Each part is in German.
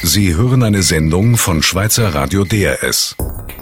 Sie hören eine Sendung von Schweizer Radio DRS.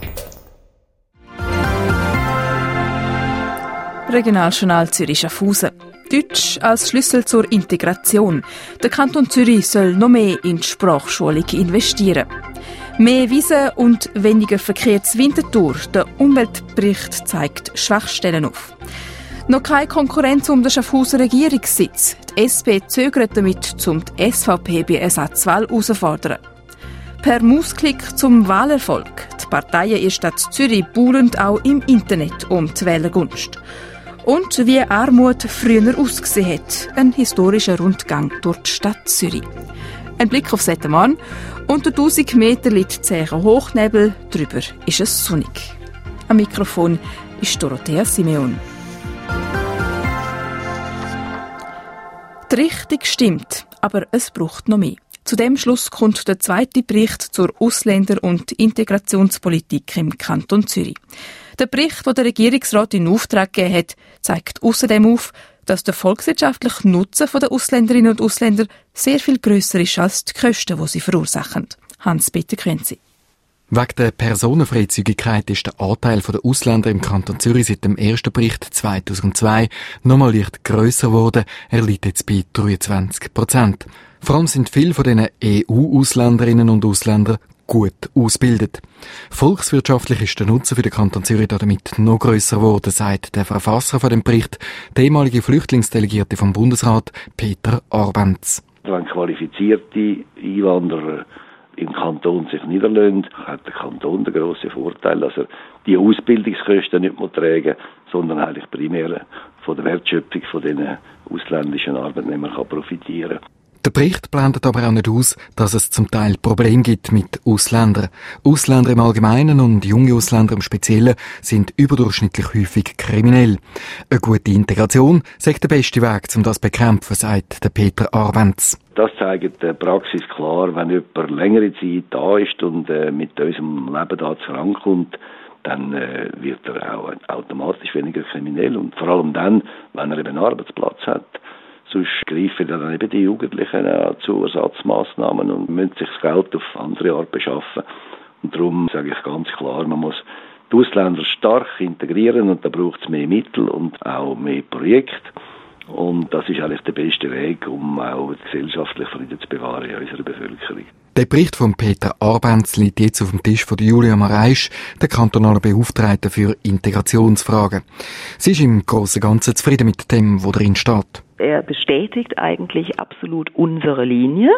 Regionaljournal Zürich-Schaffhausen. Deutsch als Schlüssel zur Integration. Der Kanton Zürich soll noch mehr in die Sprachschulung investieren. Mehr Wiesen und weniger Verkehr zu Winterthur. Der Umweltbericht zeigt Schwachstellen auf. Noch keine Konkurrenz um den Schaffhauser Regierungssitz. Die SP zögert damit, um die SVP bei Ersatzwahl herauszufordern. Per Mausklick zum Wahlerfolg. Die Parteien in der Stadt Zürich buhlen auch im Internet um die Wählergunst. Und wie Armut früher ausgesehen hat. Ein historischer Rundgang durch die Stadt Zürich. Ein Blick auf Settemorn. Unter 1000 Meter liegt zäher Hochnebel, drüber ist es sonnig. Am Mikrofon ist Dorothea Simeon. Die Richtung stimmt, aber es braucht noch mehr. Zu dem Schluss kommt der zweite Bericht zur Ausländer- und Integrationspolitik im Kanton Zürich. Der Bericht, den der Regierungsrat in Auftrag gegeben hat, zeigt außerdem auf, dass der volkswirtschaftliche Nutzen der Ausländerinnen und Ausländer sehr viel grösser ist als die Kosten, die sie verursachen. Hans-Peter Quenzi. Wegen der Personenfreizügigkeit ist der Anteil der Ausländer im Kanton Zürich seit dem ersten Bericht 2002 nochmal leicht grösser geworden. Er liegt jetzt bei 23%. Vor allem sind viele von diesen EU-Ausländerinnen und Ausländer gut ausgebildet. Volkswirtschaftlich ist der Nutzen für den Kanton Zürich damit noch grösser geworden, sagt der Verfasser von dem Bericht, der ehemalige Flüchtlingsdelegierte vom Bundesrat, Peter Arbenz. Wenn qualifizierte Einwanderer im Kanton sich niederlassen, hat der Kanton den grossen Vorteil, dass er die Ausbildungskosten nicht mehr tragen muss, sondern eigentlich primär von der Wertschöpfung von diesen ausländischen Arbeitnehmern profitieren kann. Der Bericht blendet aber auch nicht aus, dass es zum Teil Probleme gibt mit Ausländern. Ausländer im Allgemeinen und junge Ausländer im Speziellen sind überdurchschnittlich häufig kriminell. Eine gute Integration sei der beste Weg, um das zu bekämpfen, sagt der Peter Arbenz. Das zeigt die Praxis klar, wenn jemand längere Zeit da ist und mit unserem Leben da zusammenkommt, dann wird er auch automatisch weniger kriminell und vor allem dann, wenn er eben einen Arbeitsplatz hat. Sonst greifen dann eben die Jugendlichen zu Ersatzmaßnahmen und müssen sich das Geld auf andere Art beschaffen. Und darum sage ich ganz klar, man muss die Ausländer stark integrieren und da braucht es mehr Mittel und auch mehr Projekte. Und das ist eigentlich der beste Weg, um auch gesellschaftlichen Frieden zu bewahren in unserer Bevölkerung. Der Bericht von Peter Arbenz liegt jetzt auf dem Tisch von Julia Mareisch, der kantonalen Beauftragten für Integrationsfragen. Sie ist im Großen und Ganzen zufrieden mit dem, was darin steht. Er bestätigt eigentlich absolut unsere Linie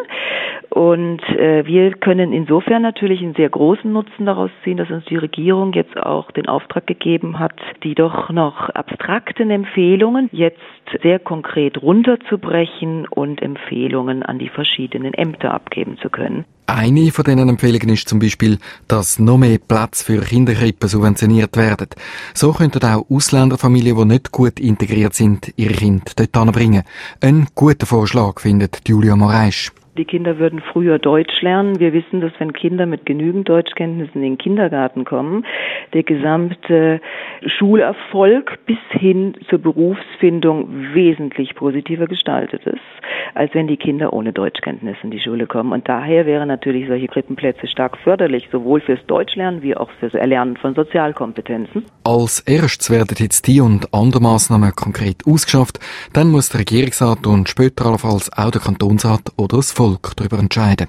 und wir können insofern natürlich einen sehr großen Nutzen daraus ziehen, dass uns die Regierung jetzt auch den Auftrag gegeben hat, die doch noch abstrakten Empfehlungen jetzt sehr konkret runterzubrechen und Empfehlungen an die verschiedenen Ämter abgeben zu können. Eine von diesen Empfehlungen ist zum Beispiel, dass noch mehr Plätze für Kinderkrippen subventioniert werden. So könnten auch Ausländerfamilien, die nicht gut integriert sind, ihre Kinder dort hinbringen. Ein guter Vorschlag, findet Julia Mareisch. Die Kinder würden früher Deutsch lernen. Wir wissen, dass wenn Kinder mit genügend Deutschkenntnissen in den Kindergarten kommen, der gesamte Schulerfolg bis hin zur Berufsfindung wesentlich positiver gestaltet ist, als wenn die Kinder ohne Deutschkenntnisse in die Schule kommen. Und daher wären natürlich solche Krippenplätze stark förderlich, sowohl fürs Deutschlernen wie auch fürs Erlernen von Sozialkompetenzen. Als erstes werden jetzt die und andere Massnahmen konkret ausgeschafft. Dann muss der Regierungsrat und später allenfalls auch der Kantonsrat oder das Volk darüber entscheiden.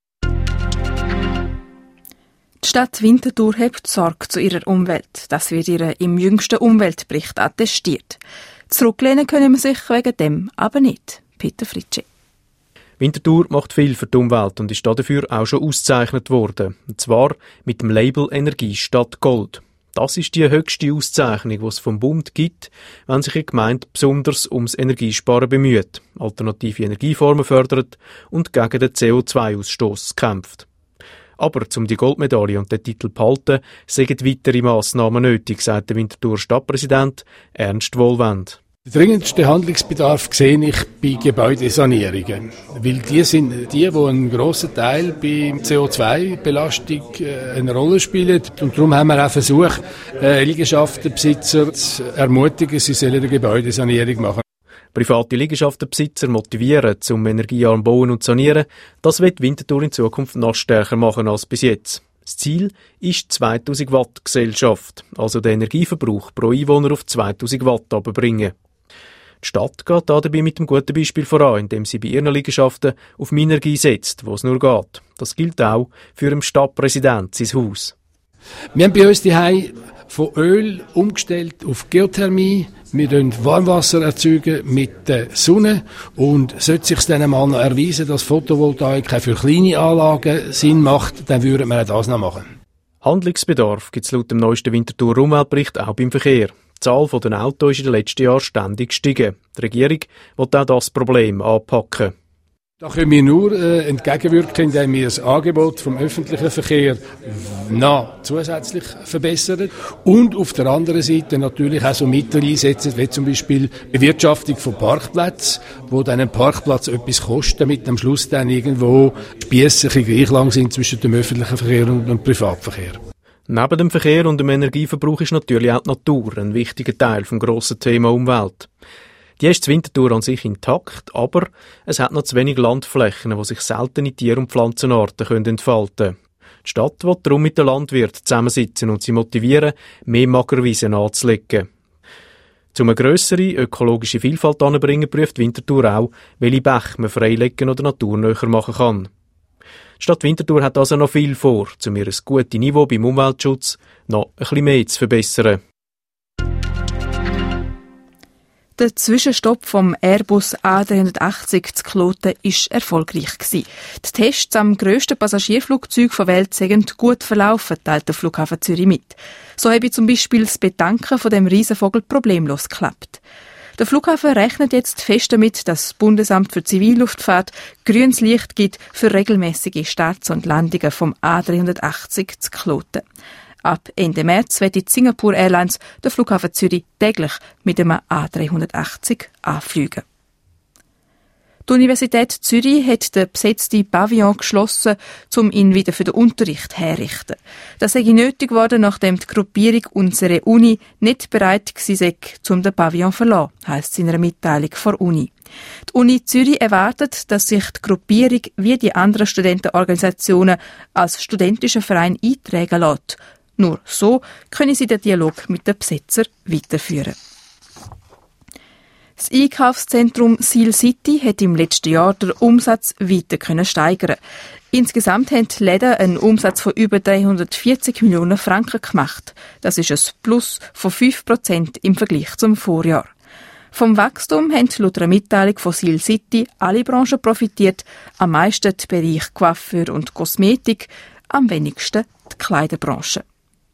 Die Stadt Winterthur hebt Sorge zu ihrer Umwelt. Das wird ihr im jüngsten Umweltbericht attestiert. Zurücklehnen können wir sich wegen dem aber nicht. Peter Fritschi. Winterthur macht viel für die Umwelt und ist dafür auch schon ausgezeichnet worden. Und zwar mit dem Label Energiestadt Gold. Das ist die höchste Auszeichnung, die es vom Bund gibt, wenn sich eine Gemeinde besonders ums Energiesparen bemüht, alternative Energieformen fördert und gegen den CO2-Ausstoß kämpft. Aber um die Goldmedaille und den Titel zu behalten, sind weitere Massnahmen nötig, sagt der Winterthur Stadtpräsident Ernst Wohlwend. Den dringendsten Handlungsbedarf sehe ich bei Gebäudesanierungen, weil die sind die einen grossen Teil bei CO2-Belastung eine Rolle spielen. Und darum haben wir auch versucht, Liegenschaftenbesitzer zu ermutigen, sie sollen eine Gebäudesanierung machen. Private Liegenschaftenbesitzer motivieren, zum energiearm bauen und sanieren, das wird Winterthur in Zukunft noch stärker machen als bis jetzt. Das Ziel ist die 2000 Watt Gesellschaft, also den Energieverbrauch pro Einwohner auf 2000 Watt runterbringen. Die Stadt geht dabei mit einem guten Beispiel voran, indem sie bei ihren Liegenschaften auf Minergie setzt, wo es nur geht. Das gilt auch für den Stadtpräsidenten sein Haus. Wir haben bei uns die Hause von Öl umgestellt auf Geothermie. Wir erzeugen Warmwasser mit der Sonne. Und sollte sich dann einmal noch erweisen, dass Photovoltaik auch für kleine Anlagen Sinn macht, dann würden wir auch das noch machen. Handlungsbedarf gibt es laut dem neuesten Winterthur Umweltbericht auch beim Verkehr. Die Zahl der Autos ist in den letzten Jahren ständig gestiegen. Die Regierung will auch das Problem anpacken. Da können wir nur entgegenwirken, indem wir das Angebot vom öffentlichen Verkehr noch zusätzlich verbessern und auf der anderen Seite natürlich auch so Mittel einsetzen, wie zum Beispiel Bewirtschaftung von Parkplätzen, wo dann ein Parkplatz etwas kostet, damit am Schluss dann irgendwo Spiesse gleich lang sind zwischen dem öffentlichen Verkehr und dem Privatverkehr. Neben dem Verkehr und dem Energieverbrauch ist natürlich auch die Natur ein wichtiger Teil vom grossen Thema Umwelt. Die ist in Winterthur an sich intakt, aber es hat noch zu wenig Landflächen, wo sich seltene Tier- und Pflanzenarten entfalten können. Die Stadt will darum mit den Landwirten zusammensitzen und sie motivieren, mehr Magerwiesen anzulegen. Um eine grössere ökologische Vielfalt anzubringen, prüft Winterthur auch, welche Bäche man freilegen oder naturnäher machen kann. Die Stadt Winterthur hat also noch viel vor, um ihr gutes Niveau beim Umweltschutz noch ein bisschen mehr zu verbessern. Der Zwischenstopp vom Airbus A380 zu Kloten war erfolgreich. Die Tests am grössten Passagierflugzeug der Welt sind gut verlaufen, teilt der Flughafen Zürich mit. So habe zum Beispiel das Betanken von dem Riesenvogel problemlos geklappt. Der Flughafen rechnet jetzt fest damit, dass das Bundesamt für Zivilluftfahrt grünes Licht gibt für regelmäßige Starts und Landungen vom A380 zu Kloten. Ab Ende März wird die Singapore Airlines den Flughafen Zürich täglich mit dem A380 anfliegen. Die Universität Zürich hat den besetzten Pavillon geschlossen, um ihn wieder für den Unterricht herzurichten. Das sei nötig geworden, nachdem die Gruppierung «Unsere Uni» nicht bereit war, um den Pavillon zu verlassen, heisst es in einer Mitteilung von der Uni. Die Uni Zürich erwartet, dass sich die Gruppierung wie die anderen Studentenorganisationen als studentischer Verein eintragen lässt. Nur so können sie den Dialog mit den Besetzern weiterführen. Das Einkaufszentrum Seal City hat im letzten Jahr den Umsatz weiter steigern. Insgesamt haben die Läden einen Umsatz von über 340 Millionen Franken gemacht. Das ist ein Plus von 5% im Vergleich zum Vorjahr. Vom Wachstum haben laut einer Mitteilung von Seal City alle Branchen profitiert, am meisten die Bereich Coiffeur und Kosmetik, am wenigsten die Kleiderbranche.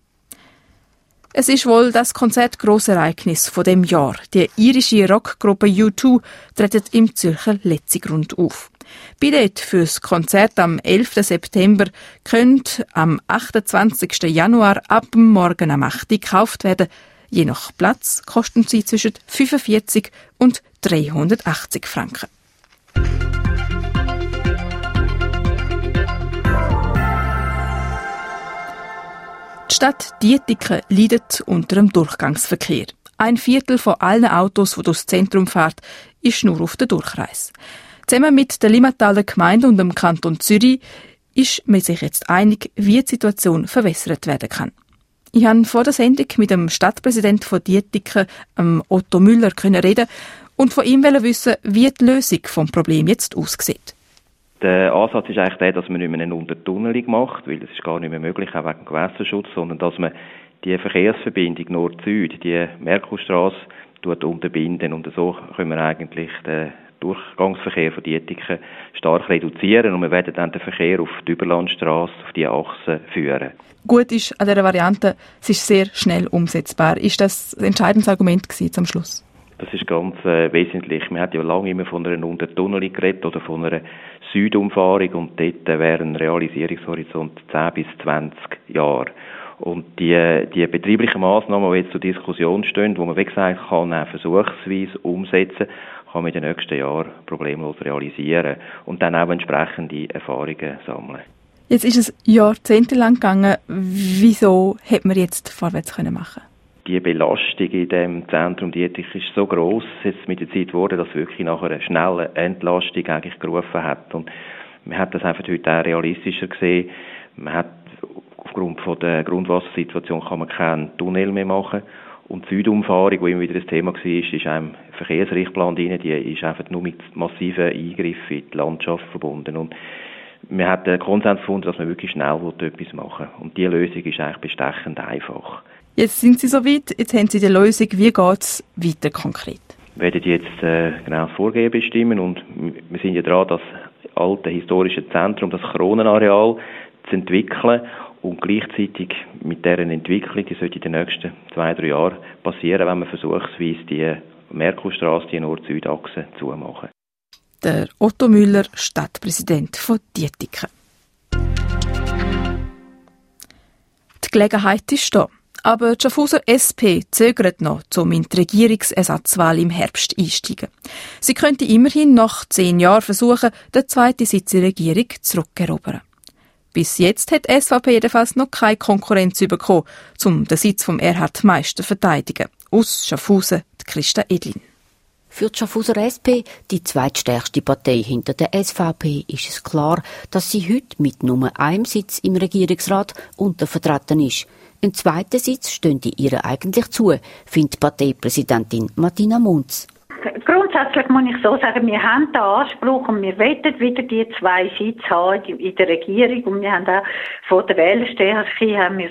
Es ist wohl das Konzertgrossereignis von dem Jahr. Die irische Rockgruppe U2 tritt im Zürcher Letzigrund auf. Billette fürs Konzert am 11. September können am 28. Januar ab morgen am 8. Uhr gekauft werden. Je nach Platz kosten sie zwischen 45 und 380 Franken. Die Stadt Dietiken leidet unter dem Durchgangsverkehr. 1/4 von allen Autos, die durchs Zentrum fahren, ist nur auf der Durchreise. Zusammen mit der Limmataler Gemeinde und dem Kanton Zürich ist man sich jetzt einig, wie die Situation verbessert werden kann. Ich habe vor der Sendung mit dem Stadtpräsidenten von Dietiken, Otto Müller, reden und von ihm wissen, wie die Lösung des Problems jetzt aussieht. Der Ansatz ist eigentlich der, dass man nicht mehr eine Untertunnelung macht, weil das ist gar nicht mehr möglich, auch wegen Gewässerschutz, sondern dass man die Verkehrsverbindung Nord-Süd, die Merkurstrasse, unterbinden. Und so können wir eigentlich den Durchgangsverkehr von Dietiken stark reduzieren und wir werden dann den Verkehr auf die Überlandstrasse, auf die Achse führen. Gut ist an dieser Variante, es ist sehr schnell umsetzbar. Ist das ein entscheidendes Argument gewesen zum Schluss? Das ist ganz wesentlich. Man hat ja lange immer von einer Untertunnelung geredet oder von einer Südumfahrung und dort wäre ein Realisierungshorizont 10 bis 20 Jahre. Und die betrieblichen Massnahmen, die jetzt zur Diskussion stehen, wo man, wie gesagt, kann versuchsweise umsetzen, kann man in den nächsten Jahren problemlos realisieren und dann auch entsprechende Erfahrungen sammeln. Jetzt ist es jahrzehntelang gegangen. Wieso hätte man jetzt vorwärts machen können? die Belastung in dem Zentrum Dietrich ist so gross jetzt mit der Zeit geworden, dass wirklich nach einer schnellen Entlastung eigentlich gerufen hat. Und man hat das einfach heute auch realistischer gesehen. Man hat aufgrund von der Grundwassersituation kann man keinen Tunnel mehr machen. Und die Südumfahrung, die immer wieder das Thema war, ist einem Verkehrsrichtplan drin, die ist einfach nur mit massiven Eingriffen in die Landschaft verbunden. Und man hat den Konsens gefunden, dass man wirklich schnell etwas machen will. Und diese Lösung ist eigentlich bestechend einfach. Jetzt sind Sie soweit, jetzt haben Sie die Lösung. Wie geht es weiter konkret? Wir werden jetzt genau das Vorgehen bestimmen und wir sind ja dran, das alte historische Zentrum, das Kronenareal, zu entwickeln. Und gleichzeitig mit deren Entwicklung, die sollte in den nächsten 2-3 Jahren passieren, wenn wir versuchsweise die Merkurstrasse, die Nord-Süd-Achse zumachen. Der Otto Müller, Stadtpräsident von Dietiken. Die Gelegenheit ist da. Aber die Schaffhauser SP zögert noch, um in die Regierungsersatzwahl im Herbst einsteigen. Sie könnte immerhin nach 10 Jahren versuchen, den zweiten Sitz in der Regierung zurückerobern. Bis jetzt hat die SVP jedenfalls noch keine Konkurrenz bekommen, um den Sitz vom Erhard Meister zu verteidigen. Aus Schaffhausen, die Christa Edlin. Für die Schaffhauser SP, die zweitstärkste Partei hinter der SVP, ist es klar, dass sie heute mit nur einem Sitz im Regierungsrat untervertreten ist. Ein zweiter Sitz stünde ihr eigentlich zu, findet Parteipräsidentin Martina Munz. Grundsätzlich muss ich so sagen, wir haben den Anspruch und wir wollen wieder die 2 Sitze haben in der Regierung und wir haben auch von der Wählerstärke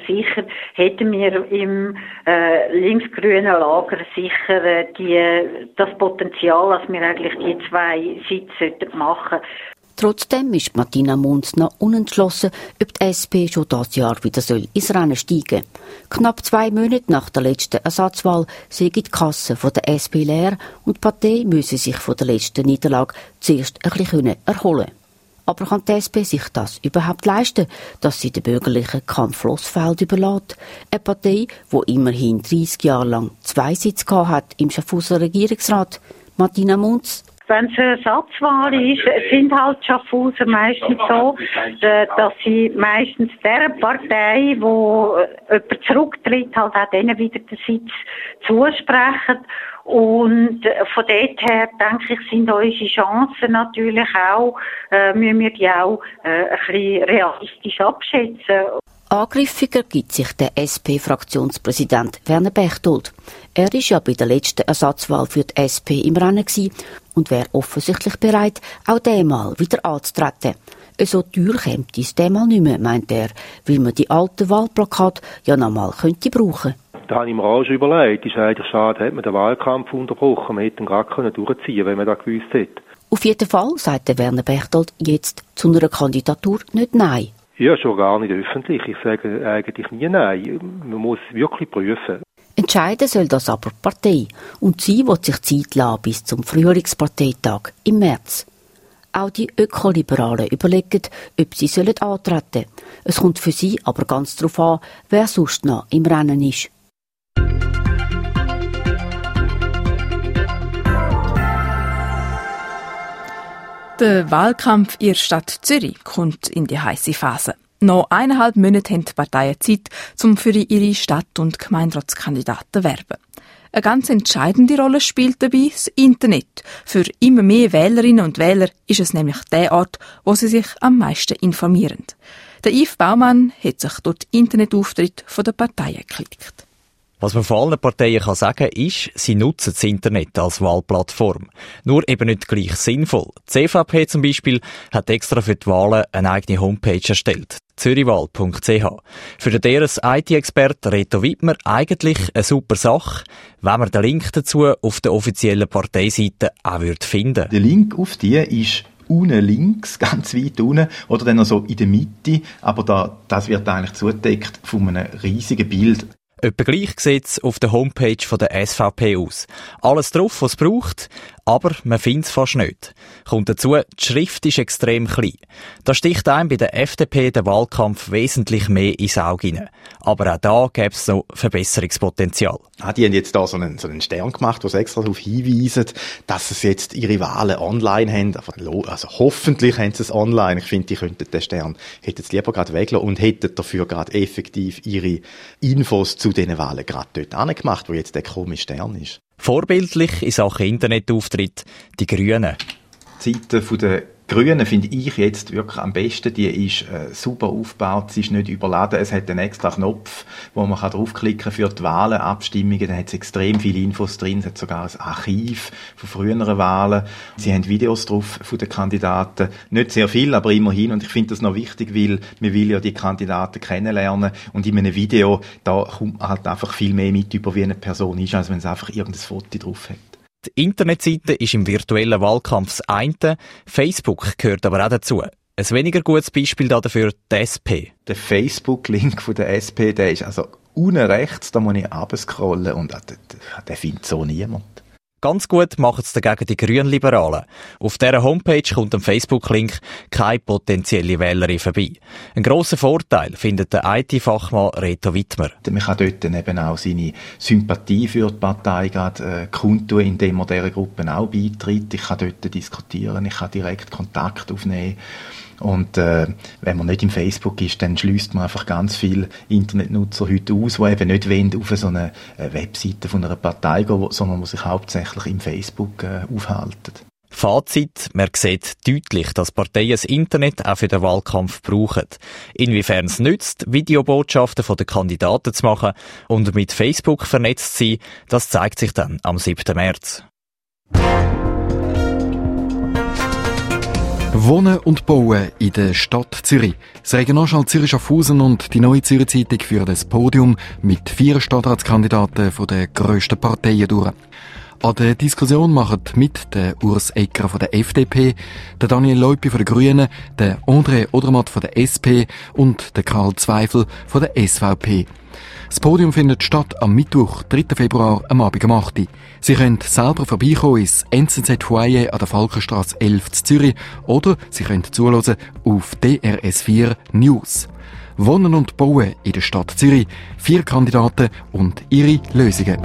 hätten wir im linksgrünen Lager sicher das Potenzial, dass wir eigentlich die 2 Sitze machen sollten. Trotzdem ist Martina Munz noch unentschlossen, ob die SP schon dieses Jahr wieder ins Rennen steigen soll. Knapp 2 Monate nach der letzten Ersatzwahl sei die Kasse von der SP leer und die Partei müsse sich von der letzten Niederlage zuerst ein bisschen erholen. Aber kann die SP sich das überhaupt leisten, dass sie den Bürgerlichen kein Flossfeld überlässt? Eine Partei, die immerhin 30 Jahre lang 2 Sitze hat im Schaffhauser Regierungsrat. Martina Munz. Wenn es eine Ersatzwahl ist, sind halt Schaffhauser meistens so, dass sie meistens der Partei, wo jemand zurücktritt, halt auch denen wieder den Sitz zusprechen. Und von dort her, denke ich, sind unsere Chancen natürlich auch, müssen wir die auch ein bisschen realistisch abschätzen. Angriffiger gibt sich der SP-Fraktionspräsident Werner Bechtold. Er war ja bei der letzten Ersatzwahl für die SP im Rennen und wäre offensichtlich bereit, auch diesmal wieder anzutreten. So teuer käme es diesmal nicht mehr, meint er, weil man die alten Wahlplakate ja noch mal könnte brauchen. Da habe ich mir auch schon überlegt. Es ist eigentlich schade, hat man den Wahlkampf unterbrochen. Man hätte ihn gerade durchziehen können, wenn man das gewusst hätte. Auf jeden Fall sagt der Werner Bechtold jetzt zu einer Kandidatur nicht Nein. Ja, schon gar nicht öffentlich. Ich sage eigentlich nie Nein. Man muss es wirklich prüfen. Entscheiden soll das aber die Partei. Und sie will sich Zeit lassen bis zum Frühlingsparteitag im März. Auch die Ökoliberalen überlegen, ob sie antreten sollen. Es kommt für sie aber ganz darauf an, wer sonst noch im Rennen ist. Der Wahlkampf in der Stadt Zürich kommt in die heisse Phase. Noch 1,5 Monate haben die Parteien Zeit, um für ihre Stadt- und Gemeinderatskandidaten zu werben. Eine ganz entscheidende Rolle spielt dabei das Internet. Für immer mehr Wählerinnen und Wähler ist es nämlich der Ort, wo sie sich am meisten informieren. Der Yves Baumann hat sich durch den Internetauftritt der Parteien geklickt. Was man von allen Parteien kann sagen ist, sie nutzen das Internet als Wahlplattform. Nur eben nicht gleich sinnvoll. Die CVP zum Beispiel hat extra für die Wahlen eine eigene Homepage erstellt. zürichwahl.ch. Für den deren IT-Experte Reto Wittmer eigentlich eine super Sache, wenn man den Link dazu auf der offiziellen Parteiseite auch finden würde. Der Link auf die ist unten links, ganz weit unten, oder dann noch so in der Mitte, aber das wird eigentlich zugedeckt von einem riesigen Bild. Etwa gleich sieht es auf der Homepage von der SVP aus. Alles drauf, was es braucht. Aber man findet es fast nicht. Kommt dazu, die Schrift ist extrem klein. Da sticht einem bei der FDP der Wahlkampf wesentlich mehr ins Auge hinein. Aber auch da gäbe es noch Verbesserungspotenzial. Die haben jetzt da so einen Stern gemacht, wo sie extra darauf hinweisen, dass sie jetzt ihre Wahlen online haben. Also hoffentlich haben sie es online. Ich finde, die könnten den Stern hätten sie lieber gerade weglassen und hätten dafür gerade effektiv ihre Infos zu diesen Wahlen gerade dort angemacht, wo jetzt der komische Stern ist. Vorbildlich in Sachen Internetauftritt die Grünen. Die Seite der Grünen finde ich jetzt wirklich am besten. Die ist super aufgebaut, sie ist nicht überladen. Es hat einen extra Knopf, wo man draufklicken kann für die Wahlen, Abstimmungen. Da hat es extrem viele Infos drin. Es hat sogar ein Archiv von früheren Wahlen. Sie haben Videos drauf von den Kandidaten. Nicht sehr viel, aber immerhin. Und ich finde das noch wichtig, weil man will ja die Kandidaten kennenlernen. Und in einem Video, da kommt man halt einfach viel mehr mit über, wie eine Person ist, als wenn es einfach irgendein Foto drauf hat. Die Internetseite ist im virtuellen Wahlkampf das eine, Facebook gehört aber auch dazu. Ein weniger gutes Beispiel dafür die SP. Der Facebook-Link von der SP, der ist also unten rechts, da muss ich runterscrollen und den findet so niemand. Ganz gut machen es dagegen die Grünliberalen. Auf dieser Homepage kommt am Facebook-Link keine potenzielle Wählerin vorbei. Ein grosser Vorteil findet der IT-Fachmann Reto Wittmer. Man kann dort eben auch seine Sympathie für die Partei kundtun, indem man dieser Gruppe auch beitritt. Ich kann dort diskutieren, ich kann direkt Kontakt aufnehmen. Und wenn man nicht im Facebook ist, dann schließt man einfach ganz viele Internetnutzer heute aus, die eben nicht wollen, auf so eine Webseite von einer Partei gehen, sondern die sich hauptsächlich im Facebook aufhalten. Fazit: Man sieht deutlich, dass Parteien das Internet auch für den Wahlkampf brauchen. Inwiefern es nützt, Videobotschaften von den Kandidaten zu machen und mit Facebook vernetzt zu sein, das zeigt sich dann am 7. März. Wohnen und Bauen in der Stadt Zürich. Das Regionaljournal Zürich Schaffhausen und die Neue Zürich Zeitung führen das Podium mit 4 Stadtratskandidaten von der grössten Parteien durch. An der Diskussion machen mit der Urs Egger von der FDP, der Daniel Leupi von den Grünen, der André Odermatt von der SP und der Karl Zweifel von der SVP. Das Podium findet statt am Mittwoch, 3. Februar, am Abend um 8 Uhr. Sie können selber vorbeikommen ins NZZ-Foyer an der Falkenstrasse 11 in Zürich oder Sie können zuhören auf DRS4 News. Wohnen und Bauen in der Stadt Zürich. 4 Kandidaten und ihre Lösungen.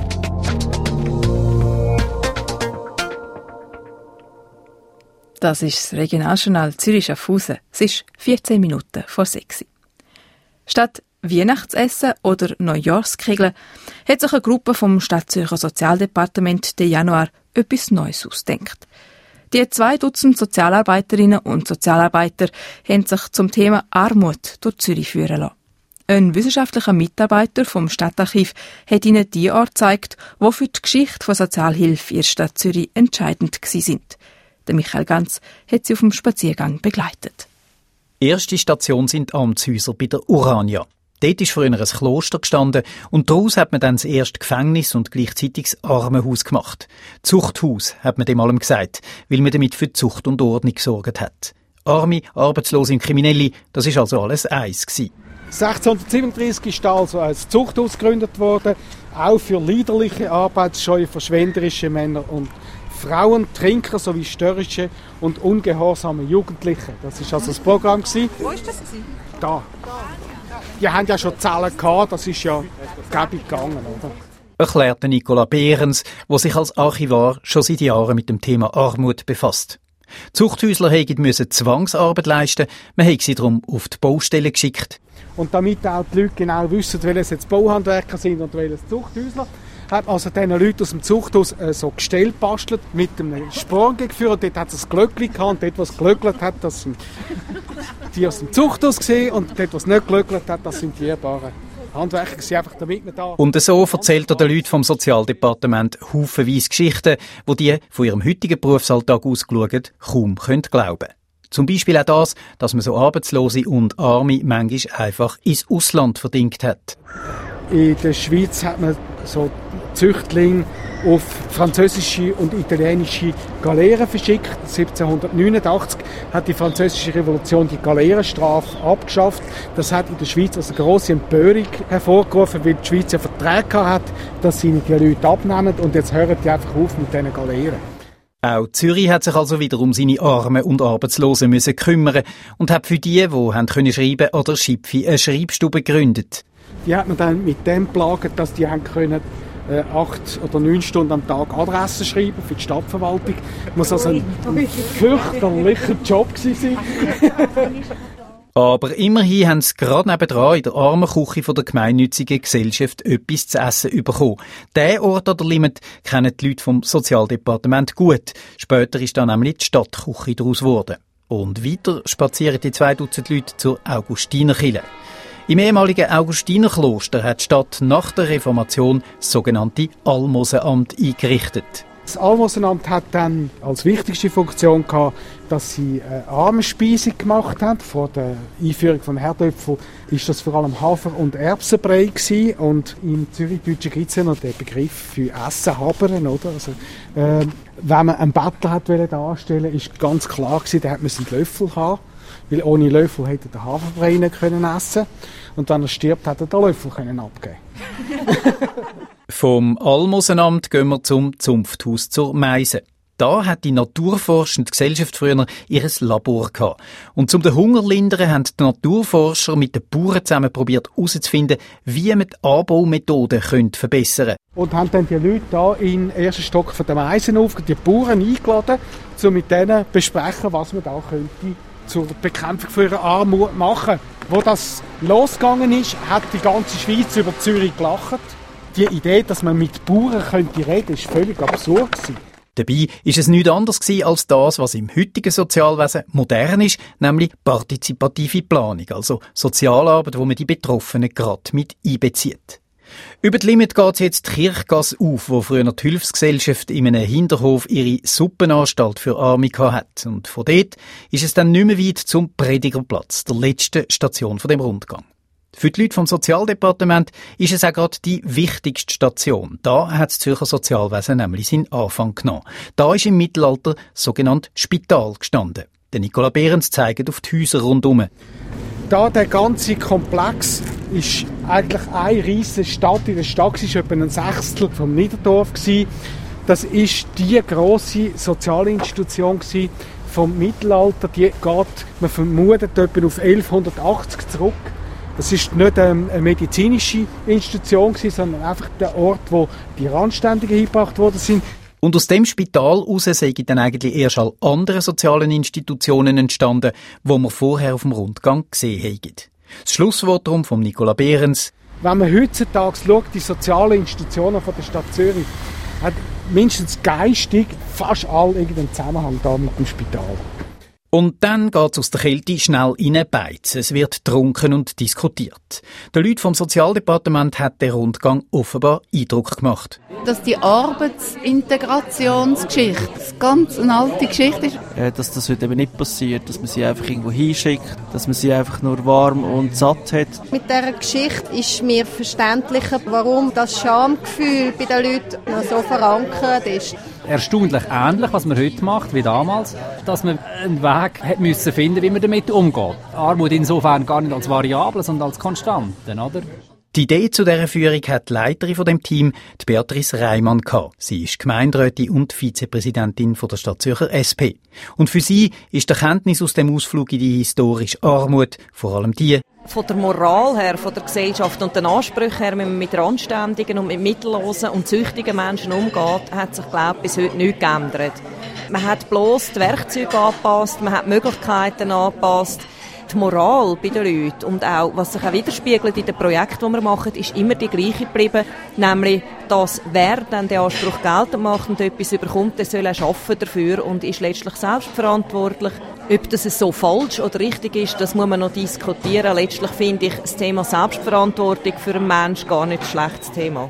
Das ist das Regionaljournal Zürich Schaffhausen. Es ist 14 Minuten vor 6 Uhr. Statt Weihnachtsessen oder Neujahrskrigeln hat sich eine Gruppe vom Stadtzürcher Sozialdepartement den Januar etwas Neues ausgedacht. Die 2 Dutzend Sozialarbeiterinnen und Sozialarbeiter haben sich zum Thema Armut durch Zürich führen lassen. Ein wissenschaftlicher Mitarbeiter vom Stadtarchiv hat ihnen die Orte gezeigt, die für die Geschichte von Sozialhilfe in der Stadt Zürich entscheidend sind. Der Michael Ganz hat sie auf dem Spaziergang begleitet. Erste Station sind Amtshäuser bei der Urania. Dort ist früher ein Kloster gestanden und daraus hat man dann das erste Gefängnis und gleichzeitig das Armenhaus gemacht. Zuchthaus hat man dem allem gesagt, weil man damit für Zucht und Ordnung gesorgt hat. Arme, Arbeitslose und Kriminelle, das ist also alles eins gewesen. 1637 ist also als Zuchthaus gegründet worden, auch für liederliche, arbeitsscheue, verschwenderische Männer und Frauen, Trinker sowie störrische und ungehorsame Jugendliche. Das war also das Programm. Wo war das? Da. Die haben ja schon Zahlen gehabt, das ist ja gäbig gegangen, oder? Erklärte Nicola Behrens, der sich als Archivar schon seit Jahren mit dem Thema Armut befasst. Zuchthäusler mussten Zwangsarbeit leisten, man hat sie darum auf die Baustelle geschickt. Und damit auch die Leute genau wissen, welche jetzt Bauhandwerker sind und welche Zuchthäusler, hat also diesen Leuten aus dem Zuchthaus so Gestell gebastelt, mit einem Sporn geführt. Dort hat es ein Glöckchen gehabt und dort, was geglöckelt hat, das sind die aus dem Zuchthaus gesehen und dort, was nicht geglöckelt hat, das sind die ehrbaren Handwerker gewesen, einfach damit man da... Und so erzählt er den Leuten vom Sozialdepartement haufenweise Geschichten, die von ihrem heutigen Berufsalltag ausgeschaut kaum glauben können. Zum Beispiel auch das, dass man so Arbeitslose und Arme manchmal einfach ins Ausland verdingt hat. In der Schweiz hat man so Züchtlinge auf französische und italienische Galeeren verschickt. 1789 hat die französische Revolution die Galeerenstrafe abgeschafft. Das hat in der Schweiz also eine grosse Empörung hervorgerufen, weil die Schweiz ja Verträge hat, dass sie die Leute abnehmen und jetzt hören die einfach auf mit diesen Galeeren. Auch Zürich hat sich also wieder um seine Armen und Arbeitslosen müssen kümmern und hat für die haben können schreiben an der Schipfi eine Schreibstube gegründet. Die hat man dann mit dem plagt, dass die haben können 8 oder 9 Stunden am Tag Adressen schreiben für die Stadtverwaltung. Muss also ein fürchterlicher Job sein. Aber immerhin haben sie gerade nebendran in der armen Küche der gemeinnützigen Gesellschaft etwas zu essen bekommen. Diesen Ort an der Limmat kennen die Leute vom Sozialdepartement gut. Später ist dann nämlich die Stadtküche daraus geworden. Und weiter spazieren die 2 Dutzend Leute zur Augustinerkirche. Im ehemaligen Augustinerkloster hat die Stadt nach der Reformation das sogenannte Almosenamt eingerichtet. Das Almosenamt hat dann als wichtigste Funktion gehabt, dass sie Armenspeisung gemacht haben. Vor der Einführung von Herdöpfel ist das vor allem Hafer- und Erbsenbrei gewesen. Und im Zürichdeutschen gibt es ja noch den Begriff für Essen, Habern, oder? Also, wenn man einen Bettler hat darstellen, ist ganz klar gewesen, der musste einen Löffel haben. Weil ohne Löffel hätte er den Haferbrei nicht können essen. Und wenn er stirbt, hat er den Löffel können abgeben. Vom Almosenamt gehen wir zum Zunfthaus zur Meise. Da hat die naturforschende Gesellschaft früher ihr Labor gehabt. Und um den Hunger zu lindern, haben die Naturforscher mit den Bauern zusammen probiert herauszufinden, wie man die Anbaumethoden verbessern können. Und haben dann die Leute da in den ersten Stock von der Meisen die Bauern eingeladen, um mit denen zu besprechen, was man da könnte zur Bekämpfung von ihrer Armut machen. Wo das losgegangen ist, hat die ganze Schweiz über Zürich gelacht. Die Idee, dass man mit Bauern reden könnte, ist völlig absurd gewesen. Dabei ist es nichts anderes als das, was im heutigen Sozialwesen modern ist, nämlich partizipative Planung, also Sozialarbeit, wo man die Betroffenen gerade mit einbezieht. Über die Limmat geht jetzt die Kirchgasse auf, wo früher die Hilfsgesellschaft in einem Hinterhof ihre Suppenanstalt für Arme hatte. Und von dort ist es dann nicht mehr weit zum Predigerplatz, der letzten Station von dem Rundgang. Für die Leute vom Sozialdepartement ist es auch gerade die wichtigste Station. Da hat das Zürcher Sozialwesen nämlich seinen Anfang genommen. Da ist im Mittelalter das sogenannte Spital gestanden. Der Nicola Behrens zeigt auf die Häuser rundherum. Da der ganze Komplex ist eigentlich eine riesige Stadt. In der Stadt war etwa ein Sechstel vom Niederdorf. Das ist die grosse Sozialinstitution vom Mittelalter. Die geht, man vermutet, etwa auf 1180 zurück. Das ist nicht eine medizinische Institution, sondern einfach der Ort, wo die Randständigen hingebracht worden sind. Und aus dem Spital heraus sind dann eigentlich erst alle anderen sozialen Institutionen entstanden, die wir vorher auf dem Rundgang gesehen haben. Das Schlusswort darum von Nicola Behrens. Wenn man heutzutage schaut, die sozialen Institutionen von der Stadt Zürich, hat mindestens geistig fast alle irgendeinen Zusammenhang da mit dem Spital. Und dann geht's aus der Kälte schnell in eine Beiz. Es wird getrunken und diskutiert. Den Leuten vom Sozialdepartement hat der Rundgang offenbar Eindruck gemacht. Dass die Arbeitsintegrationsgeschichte ganz eine alte Geschichte ist. Dass das heute eben nicht passiert, dass man sie einfach irgendwo hinschickt, dass man sie einfach nur warm und satt hat. Mit dieser Geschichte ist mir verständlicher, warum das Schamgefühl bei den Leuten noch so verankert ist. Erstaunlich ähnlich, was man heute macht, wie damals, dass man einen Weg hat müssen finden, wie man damit umgeht. Armut insofern gar nicht als Variable, sondern als Konstante, oder? Die Idee zu dieser Führung hat die Leiterin von dem Team, die Beatrice Reimann, gehabt. Sie ist Gemeinderätin und Vizepräsidentin von der Stadt Zürcher SP. Und für sie ist die Erkenntnis aus dem Ausflug in die historische Armut vor allem die: Von der Moral her, von der Gesellschaft und den Ansprüchen her, wie man mit randständigen und mit mittellosen und süchtigen Menschen umgeht, hat sich, glaube ich, bis heute nichts geändert. Man hat bloß die Werkzeuge angepasst, man hat die Möglichkeiten angepasst. Die Moral bei den Leuten und auch, was sich auch widerspiegelt in den Projekten, die wir machen, ist immer die gleiche geblieben, nämlich, dass wer dann den Anspruch geltend macht und etwas überkommt, der soll auch arbeiten dafür und ist letztlich selbstverantwortlich. Ob das so falsch oder richtig ist, das muss man noch diskutieren. Letztlich finde ich das Thema Selbstverantwortung für einen Menschen gar nicht ein schlechtes Thema.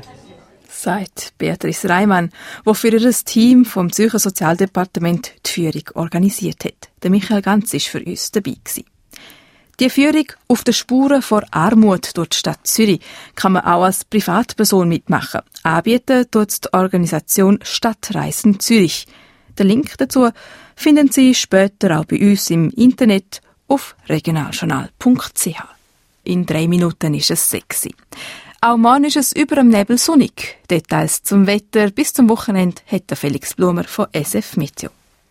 Sagt Beatrice Reimann, die für ihr Team vom Zürcher Sozialdepartement die Führung organisiert hat. Der Michael Ganz war für uns dabei gewesen. Die Führung auf den Spuren vor Armut durch die Stadt Zürich kann man auch als Privatperson mitmachen. Anbieten tut die Organisation Stadtreisen Zürich. Den Link dazu finden Sie später auch bei uns im Internet auf regionaljournal.ch. In 3 Minuten ist es 6. Auch morgen ist es über dem Nebel sonnig. Details zum Wetter bis zum Wochenende hat der Felix Blumer von SF Meteo.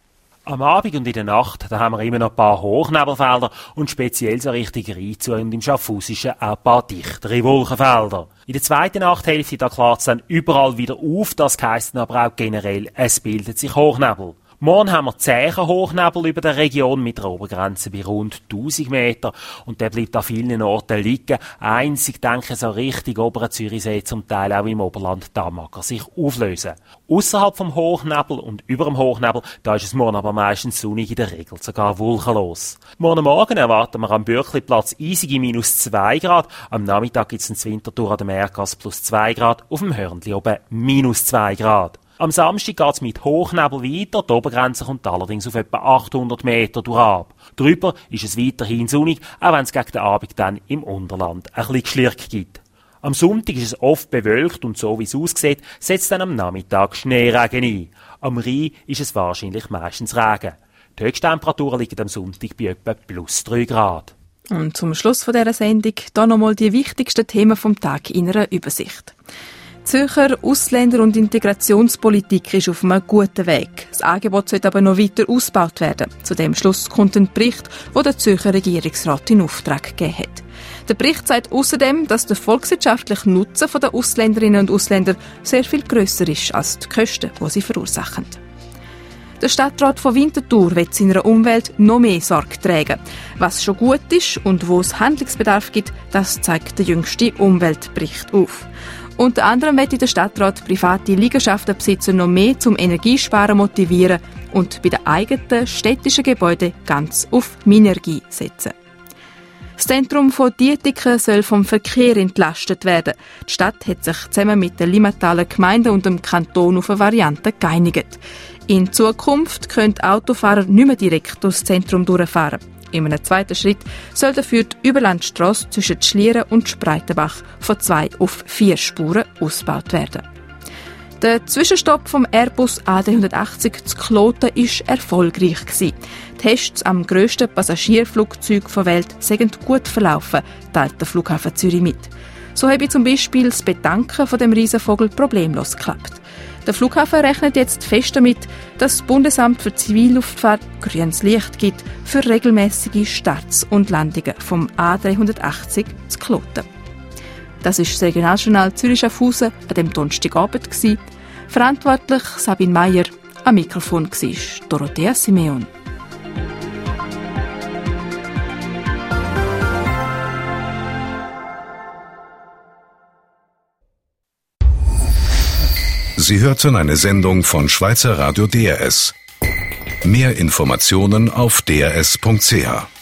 Am Abend und in der Nacht, da haben wir immer noch ein paar Hochnebelfelder und speziell so Richtung Rheinzu und im Schaffhausischen auch ein paar dichtere Wolkenfelder. In der zweiten Nachthälfte, da klart es dann überall wieder auf, das heisst aber auch generell, es bildet sich Hochnebel. Morgen haben wir 10 Hochnebel über der Region mit einer Obergrenze bei rund 1000 Meter und der bleibt an vielen Orten liegen. Einzig, denke ich, so richtig oberen Zürichsee, zum Teil auch im Oberland, da mag er sich auflösen. Ausserhalb vom Hochnebel und über dem Hochnebel, da ist es morgen aber meistens sonnig, in der Regel sogar wolkenlos. Morgen Morgen erwarten wir am Bürkliplatz eisige -2 Grad, am Nachmittag gibt es in Winterthur an der Meergasse +2 Grad, auf dem Hörnli oben -2 Grad. Am Samstag geht es mit Hochnebel weiter, die Obergrenze kommt allerdings auf etwa 800 Meter durchab. Drüber ist es weiterhin sonnig, auch wenn es gegen den Abend dann im Unterland ein bisschen Geschlirk gibt. Am Sonntag ist es oft bewölkt und so wie es aussieht, setzt dann am Nachmittag Schneeregen ein. Am Rhein ist es wahrscheinlich meistens Regen. Die Höchsttemperaturen liegen am Sonntag bei etwa +3 Grad. Und zum Schluss von dieser Sendung hier nochmal die wichtigsten Themen vom Tag in einer Übersicht. Die Zürcher Ausländer- und Integrationspolitik ist auf einem guten Weg. Das Angebot sollte aber noch weiter ausgebaut werden. Zu dem Schluss kommt ein Bericht, den der Zürcher Regierungsrat in Auftrag gegeben hat. Der Bericht sagt außerdem, dass der volkswirtschaftliche Nutzen der Ausländerinnen und Ausländer sehr viel grösser ist als die Kosten, die sie verursachen. Der Stadtrat von Winterthur will seiner Umwelt noch mehr Sorge tragen. Was schon gut ist und wo es Handlungsbedarf gibt, das zeigt der jüngste Umweltbericht auf. Unter anderem will der Stadtrat private Liegenschaftenbesitzer noch mehr zum Energiesparen motivieren und bei den eigenen städtischen Gebäuden ganz auf Minergie setzen. Das Zentrum von Dietiken soll vom Verkehr entlastet werden. Die Stadt hat sich zusammen mit der Limmataler Gemeinde und dem Kanton auf eine Variante geeinigt. In Zukunft können Autofahrer nicht mehr direkt durchs Zentrum durchfahren. In einem zweiten Schritt soll dafür die Überlandstrasse zwischen Schlieren und Spreitenbach von 2 auf 4 Spuren ausgebaut werden. Der Zwischenstopp vom Airbus A380 zu Kloten war erfolgreich. Die Tests am grössten Passagierflugzeug der Welt sind gut verlaufen, teilt der Flughafen Zürich mit. So habe zum Beispiel das Betanken von dem Riesenvogel problemlos geklappt. Der Flughafen rechnet jetzt fest damit, dass das Bundesamt für Zivilluftfahrt grünes Licht gibt für regelmäßige Starts und Landungen vom A380 zu Kloten. Das ist das Regionaljournal Zürich-Schaffhausen an dem Donnerstagabend. Verantwortlich Sabine Meyer, am Mikrofon war Dorothea Simeon. Sie hörten eine Sendung von Schweizer Radio DRS. Mehr Informationen auf drs.ch.